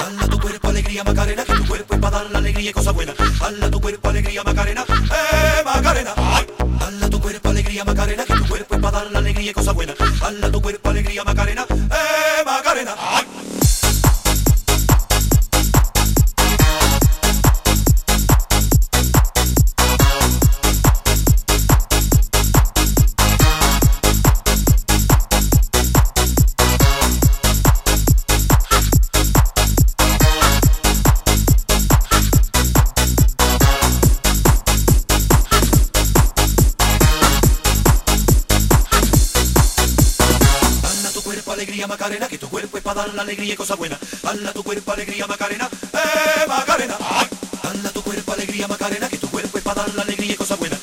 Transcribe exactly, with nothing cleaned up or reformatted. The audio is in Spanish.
Dala tu cuerpo alegría Macarena, que tu cuerpo es para dar la alegría y cosas buenas. Dala tu cuerpo alegría Macarena, eh Macarena. Ay. Dala tu cuerpo alegría Macarena, que tu cuerpo es para dar la alegría y cosas buenas. Dala tu cuerpo alegría Macarena, eh Macarena. Ay. Alegría Macarena, que tu cuerpo es para dar la alegría y cosas buenas. Dala tu cuerpo alegría Macarena, eh Macarena. Ay. Dala tu cuerpo alegría Macarena, que tu cuerpo es para dar la alegría y cosas buenas.